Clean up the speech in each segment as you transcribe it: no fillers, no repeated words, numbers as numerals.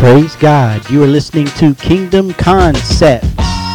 Praise God. You are listening to Kingdom Concepts.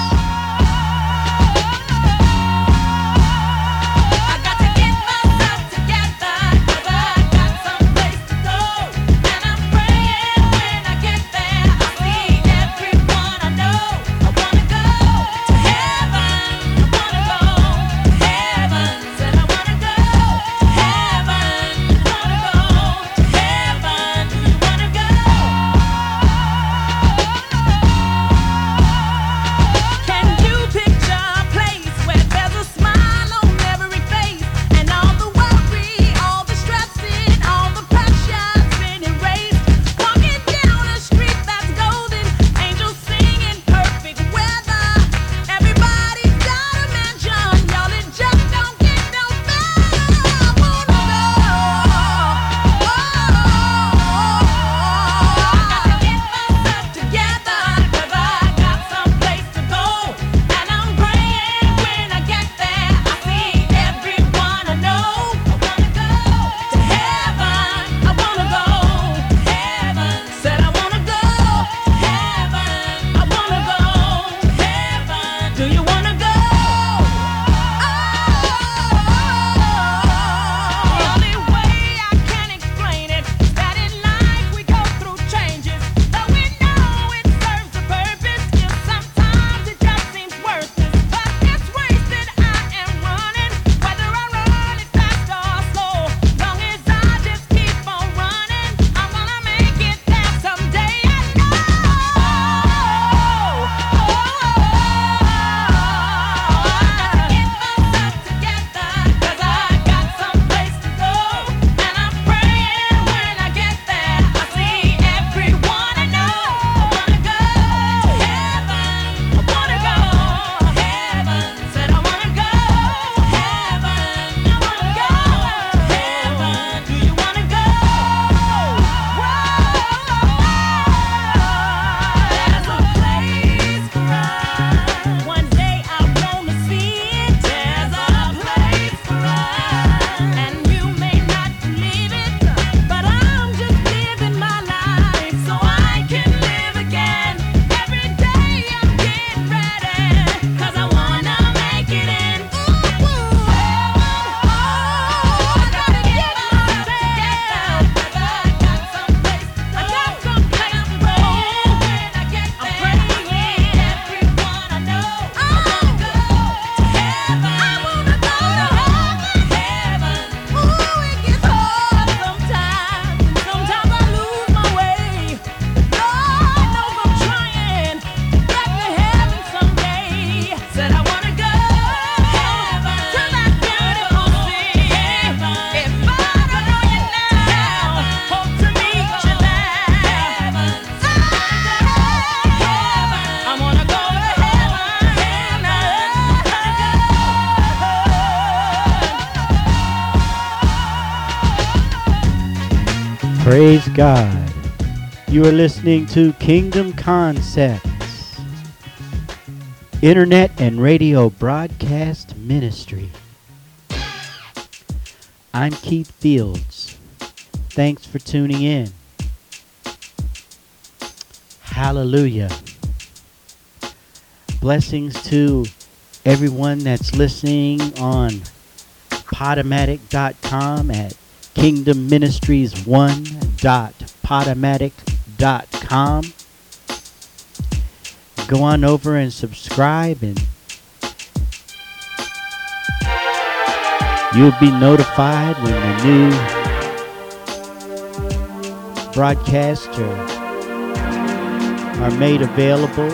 Praise God. You are listening to Kingdom Concepts, Internet and Radio Broadcast Ministry. I'm Keith Fields. Thanks for tuning in. Hallelujah. Blessings to everyone that's listening on Podomatic.com at kingdomministries1.podomatic.com. Go on over and subscribe, and you'll be notified when the new broadcasts are made available.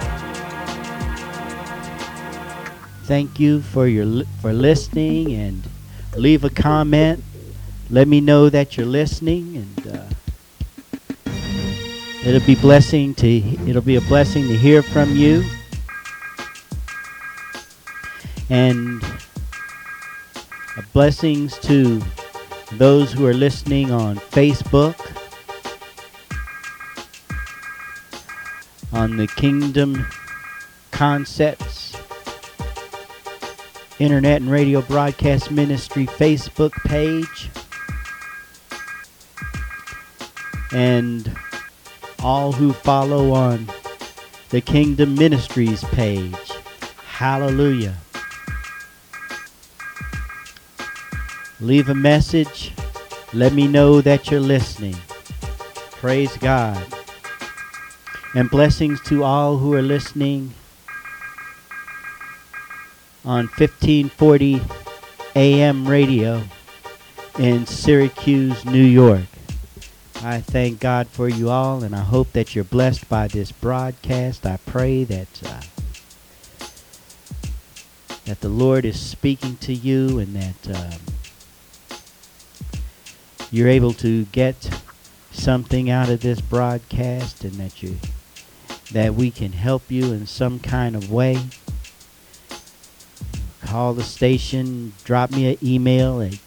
Thank you for listening, and leave a comment. Let me know that you're listening, and it'll be a blessing to hear from you. And blessings to those who are listening on Facebook, on the Kingdom Concepts Internet and Radio Broadcast Ministry Facebook page. And all who follow on the Kingdom Ministries page. Hallelujah. Leave a message. Let me know that you're listening. Praise God. And blessings to all who are listening on 1540 AM radio in Syracuse, New York. I thank God for you all, and I hope that you're blessed by this broadcast. I pray that the Lord is speaking to you, and that you're able to get something out of this broadcast, and that we can help you in some kind of way. Call the station, drop me an email at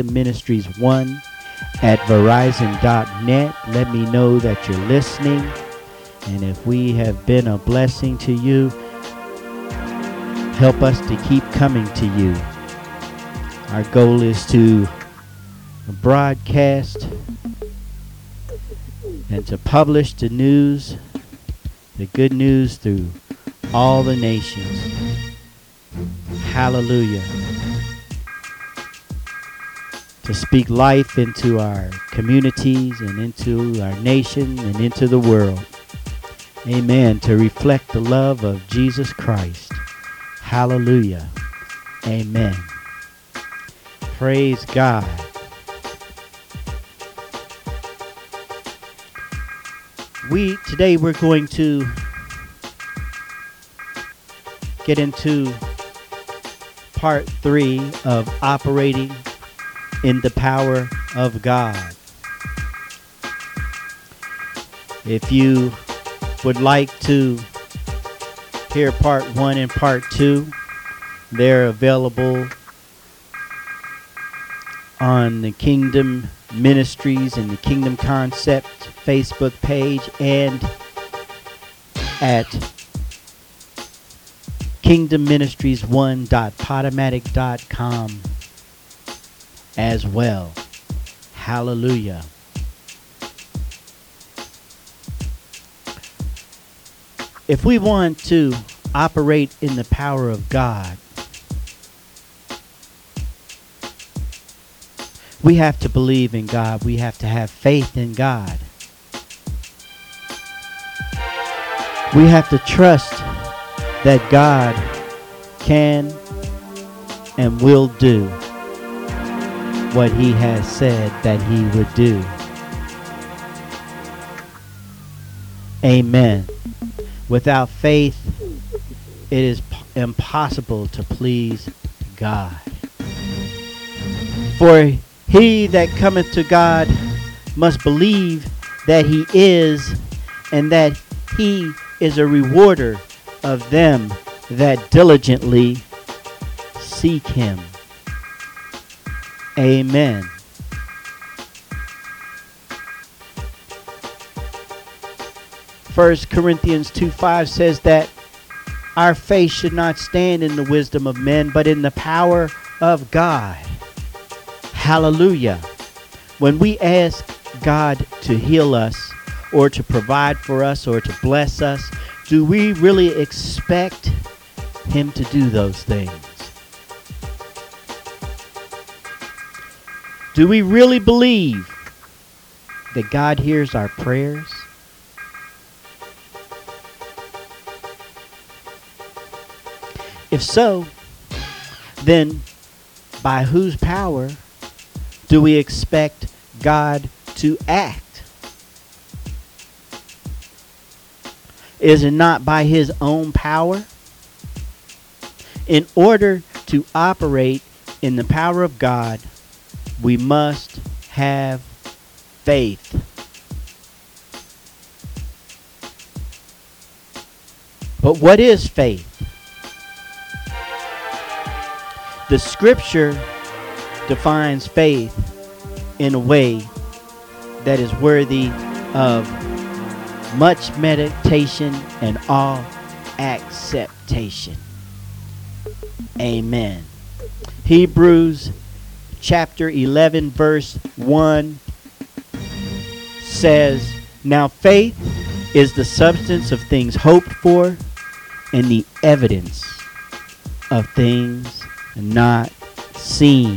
kingdomministries1@verizon.net. Let me know that you're listening, and if we have been a blessing to you, help us to keep coming to you. Our goal is to broadcast and to publish the news, the good news, through all the nations. Hallelujah. To speak life into our communities and into our nation and into the world. Amen. To reflect the love of Jesus Christ. Hallelujah. Amen. Praise God. Today we're going to get into part 3 of operating in the power of God. If you would like to hear part 1 and part 2, they're available on the Kingdom Ministries and the Kingdom Concept Facebook page, and at kingdomministries1.podomatic.com as well. Hallelujah. If we want to operate in the power of God, we have to believe in God. We have to have faith in God. We have to trust that God can and will do what He has said that He would do. Amen. Without faith, it is impossible to please God. For he that cometh to God must believe that He is, and that He is a rewarder of them that diligently seek Him. Amen. First Corinthians 2:5 says that our faith should not stand in the wisdom of men, but in the power of God. Hallelujah. When we ask God to heal us, or to provide for us, or to bless us, do we really expect Him to do those things? Do we really believe that God hears our prayers? If so, then by whose power do we expect God to act? Is it not by His own power? In order to operate in the power of God, we must have faith. But what is faith? The scripture defines faith in a way that is worthy of much meditation and all acceptation. Amen. Hebrews chapter 11 verse 1 says, "Now faith is the substance of things hoped for and the evidence of things not seen.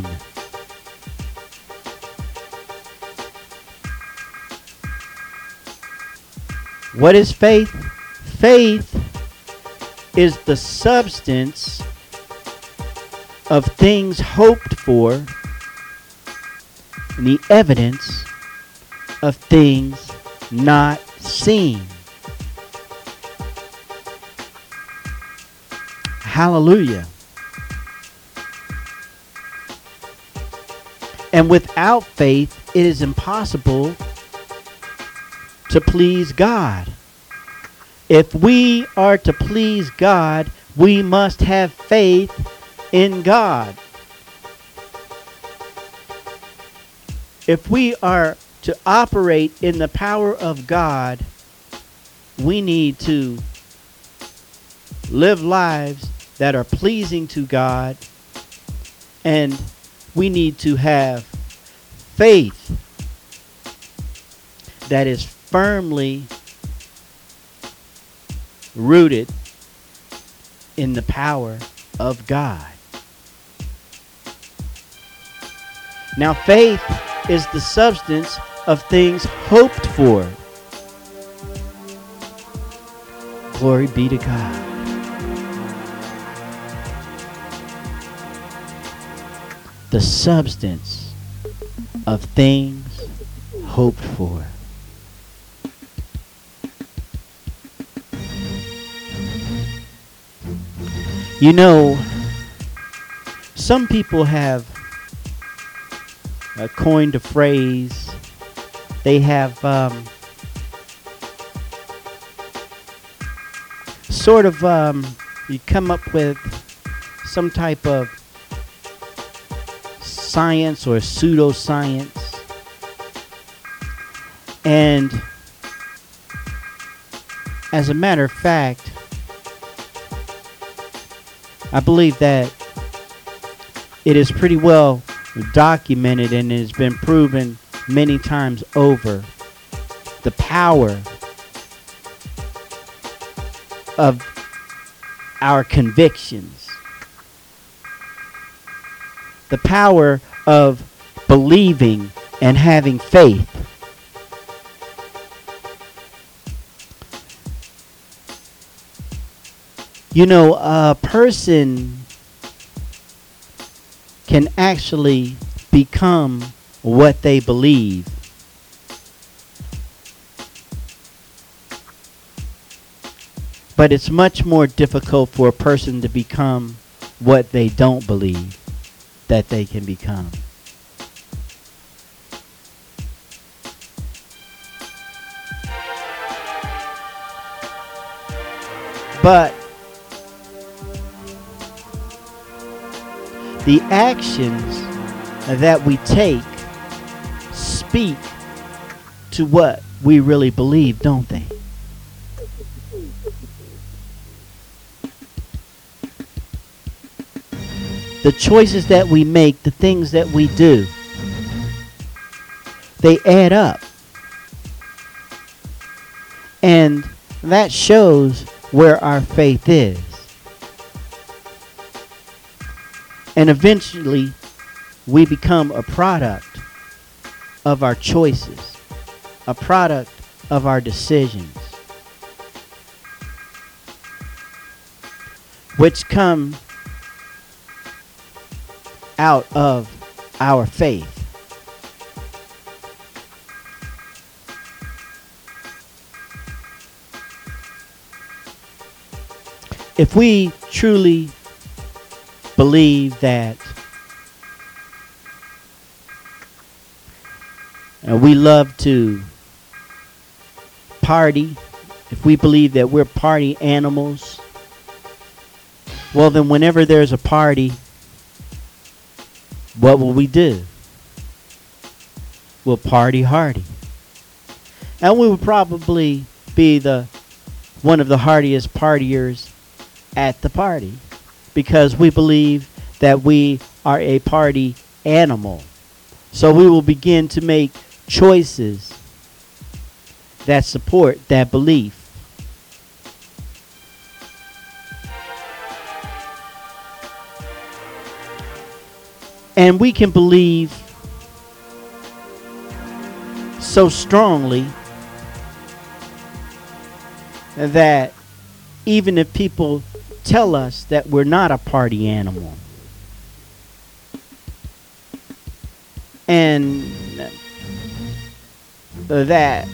What is faith? Faith is the substance of things hoped for and the evidence of things not seen. Hallelujah. And without faith, it is impossible to please God. If we are to please God, we must have faith in God. If we are to operate in the power of God, we need to live lives that are pleasing to God, and we need to have faith that is firmly rooted in the power of God. Now, faith is the substance of things hoped for. Glory be to God. The substance of things hoped for. You know, some people have coined a phrase. They have you come up with some type of science or pseudoscience, and as a matter of fact, I believe that it is pretty well documented and it has been proven many times over the power of our convictions, the power of believing and having faith. You know, a person can actually become what they believe. But it's much more difficult for a person to become what they don't believe that they can become. But the actions that we take speak to what we really believe, don't they? The choices that we make, the things that we do, they add up. And that shows where our faith is. And eventually, we become a product of our choices, a product of our decisions, which come out of our faith. If we truly believe that we love to party, if we believe that we're party animals, well then whenever there's a party, what will we do? We'll party hardy. And we will probably be one of the hardiest partiers at the party, because we believe that we are a party animal. So we will begin to make choices that support that belief. And we can believe so strongly that even if people tell us that we're not a party animal, and that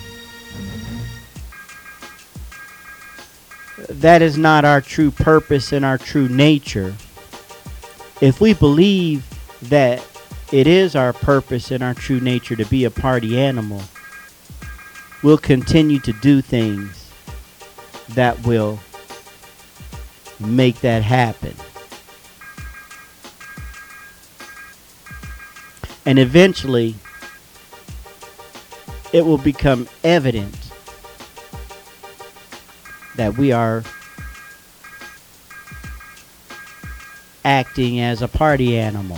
is not our true purpose and our true nature, if we believe that it is our purpose and our true nature to be a party animal, we'll continue to do things that will make that happen. And eventually, it will become evident that we are acting as a party animal.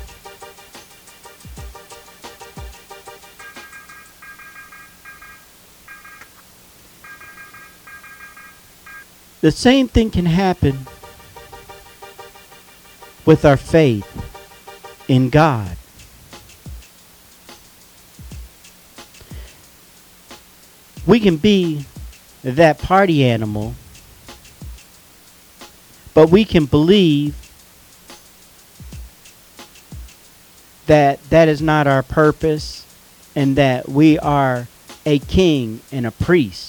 The same thing can happen with our faith in God. We can be that party animal, but we can believe that that is not our purpose and that we are a king and a priest,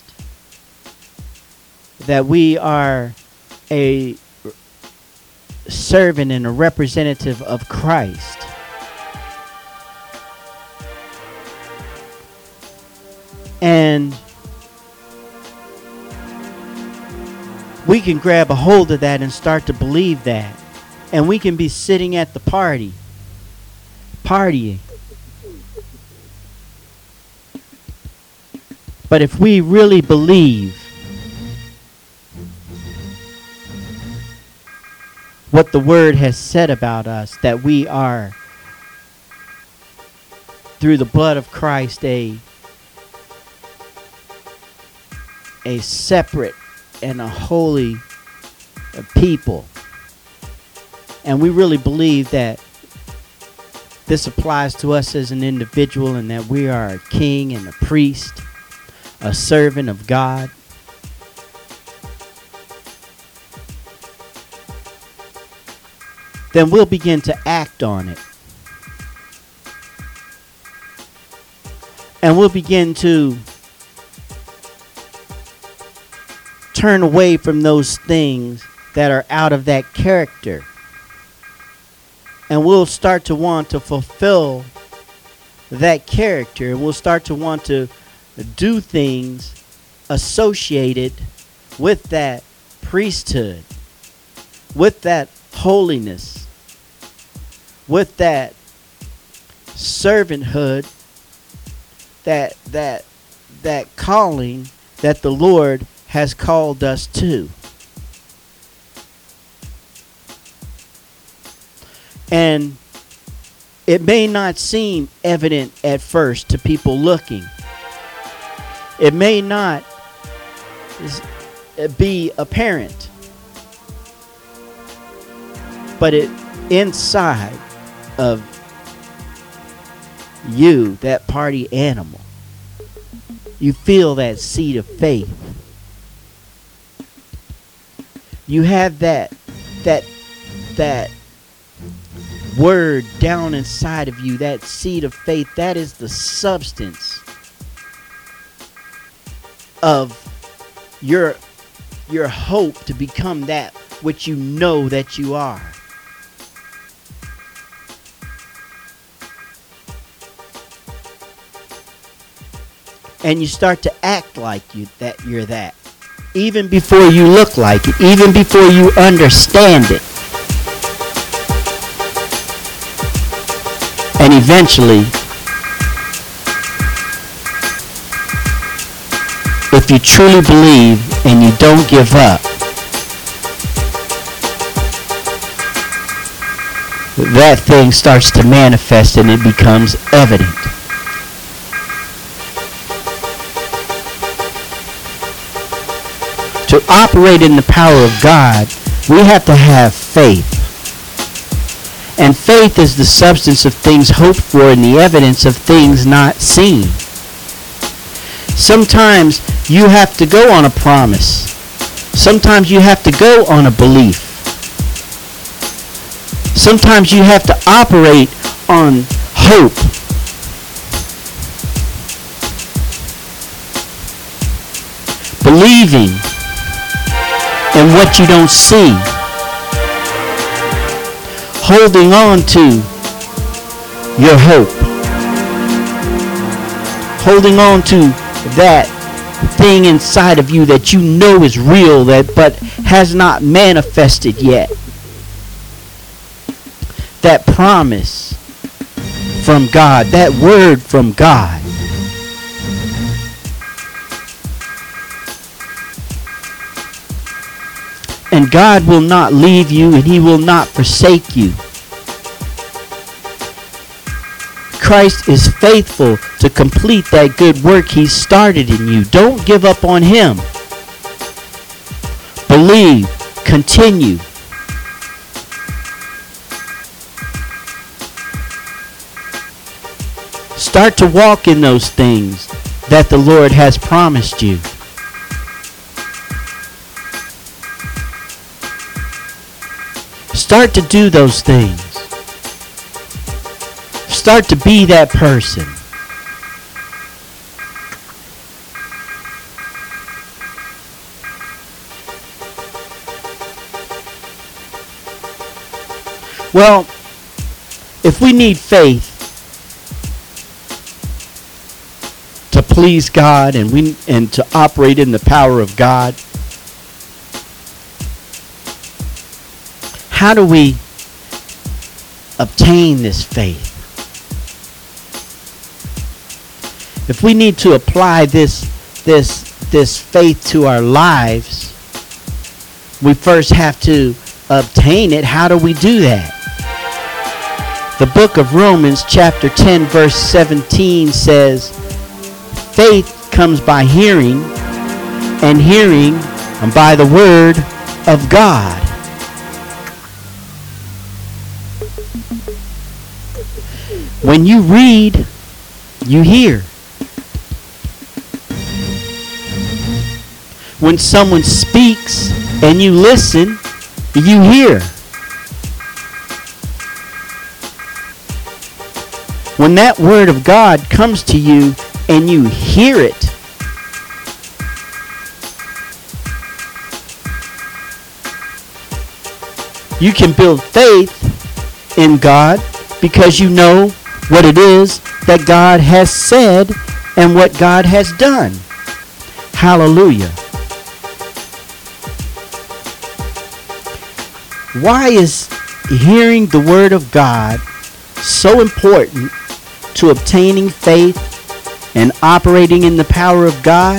that we are a servant and a representative of Christ. And we can grab a hold of that and start to believe that. And we can be sitting at the partying. But if we really believe what the Word has said about us, that we are, through the blood of Christ, a separate and a holy people, and we really believe that this applies to us as an individual and that we are a king and a priest, a servant of God, then we'll begin to act on it. And we'll begin to turn away from those things that are out of that character. And we'll start to want to fulfill that character. And we'll start to want to do things associated with that priesthood, with that holiness, with that servanthood, that calling that the Lord has called us to. And it may not seem evident at first to people looking. It may not be apparent. But it inside of you, that party animal, you feel that seed of faith. You have that word down inside of you, that seed of faith. That is the substance of your hope to become that which you know that you are. And you start to act like you're that. Even before you look like it. Even before you understand it. And eventually, if you truly believe and you don't give up, that thing starts to manifest and it becomes evident. To operate in the power of God, we have to have faith. And faith is the substance of things hoped for and the evidence of things not seen. Sometimes you have to go on a promise. Sometimes you have to go on a belief. Sometimes you have to operate on hope. Believing in what you don't see. Holding on to your hope. Holding on to that thing inside of you that you know is real, but has not manifested yet. That promise from God, that word from God. And God will not leave you, and He will not forsake you. Christ is faithful to complete that good work He started in you. Don't give up on Him. Believe. Continue. Start to walk in those things that the Lord has promised you. Start to do those things. Start to be that person. Well, if we need faith to please God and to operate in the power of God, how do we obtain this faith? If we need to apply this faith to our lives, we first have to obtain it. How do we do that? The book of Romans chapter 10 verse 17 says, faith comes by hearing, and hearing by the word of God. When you read, you hear. When someone speaks and you listen, you hear. When that word of God comes to you and you hear it, you can build faith in God because you know what it is that God has said and what God has done. Hallelujah. Why is hearing the word of God so important to obtaining faith and operating in the power of God?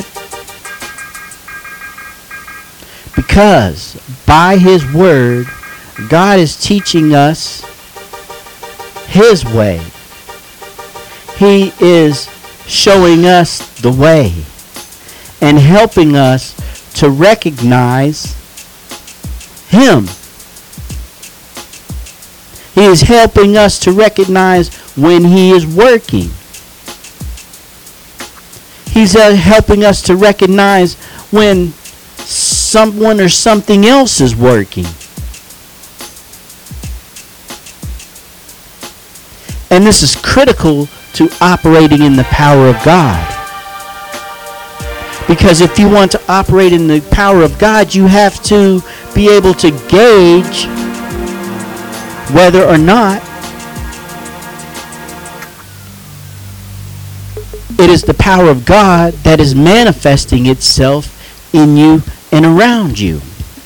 Because by His word, God is teaching us His way. He is showing us the way and helping us to recognize Him. He is helping us to recognize when He is working. He's helping us to recognize when someone or something else is working. And this is critical to operating in the power of God. Because if you want to operate in the power of God, you have to be able to gauge whether or not it is the power of God that is manifesting itself in you and around you.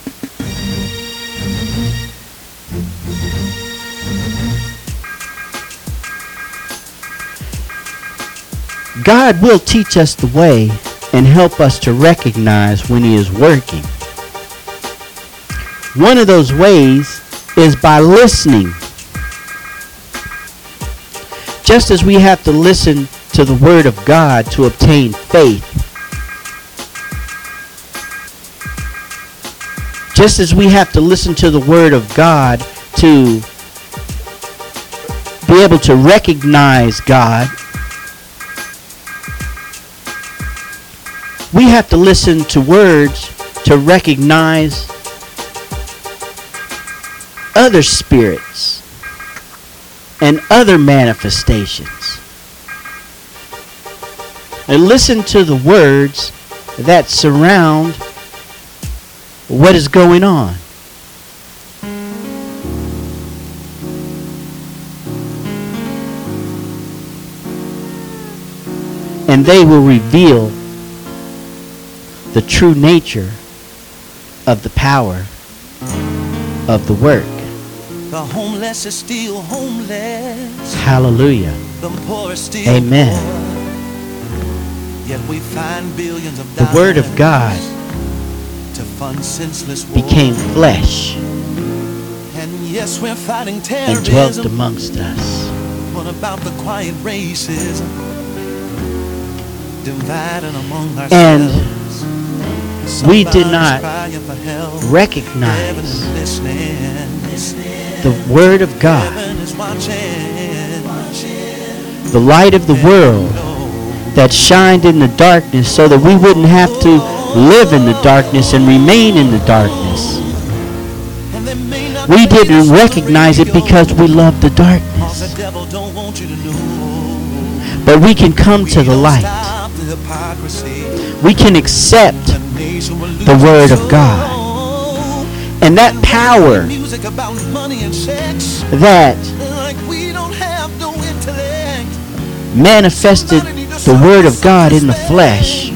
God will teach us the way and help us to recognize when He is working. One of those ways is by listening. Just as we have to listen to the word of God to obtain faith, Just as we have to listen to the word of God to be able to recognize God, we have to listen to words to recognize other spirits and other manifestations. And listen to the words that surround what is going on. And they will reveal the true nature of the power of the work. The homeless is still homeless. Hallelujah. The poor is still Amen. poor. Yet we find billions of The dollars word of God to fund senseless war. became flesh And yes, we're fighting and terrorism. dwelt amongst us. What about the quiet racism dividing among ourselves? We did Somebody's not crying for help. recognize Heaven is listening. the word of God, Heaven is watching. the light of the world that shined in the darkness so that we wouldn't have to live in the darkness and remain in the darkness. We didn't recognize it because we loved the darkness. But we can come to the light. We can accept the word of God. And that power that manifested the word of God in the flesh,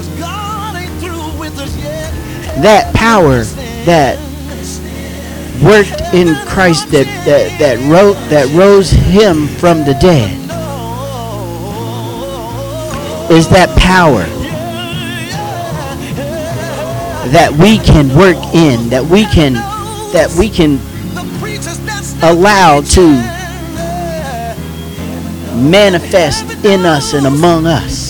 that power that worked in Christ, that rose him from the dead, is that power that we can work in, that we can allow to manifest in us and among us,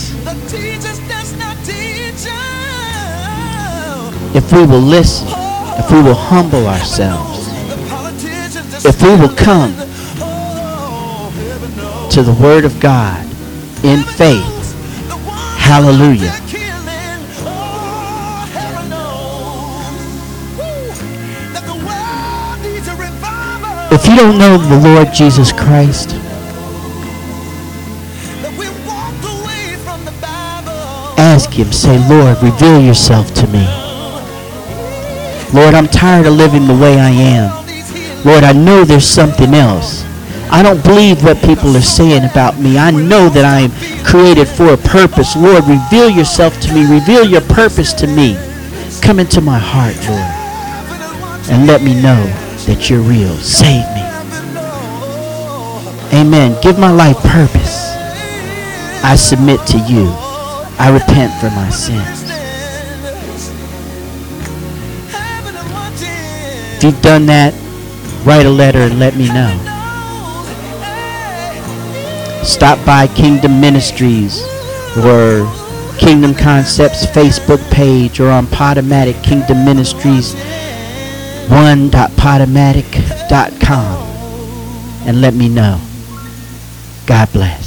if we will listen, if we will humble ourselves, if we will come to the word of God in faith. Hallelujah. If you don't know the Lord Jesus Christ, ask him, say, Lord, reveal yourself to me. Lord, I'm tired of living the way I am. Lord, I know there's something else. I don't believe what people are saying about me. I know that I am created for a purpose. Lord, reveal yourself to me. Reveal your purpose to me. Come into my heart, Lord, and let me know that you're real. Save me. Amen. Give my life purpose. I submit to you. I repent for my sins. If you've done that, write a letter and let me know. Stop by Kingdom Ministries or Kingdom Concepts Facebook page, or on Podomatic Kingdom Ministries 1.podomatic.com, and let me know. God bless.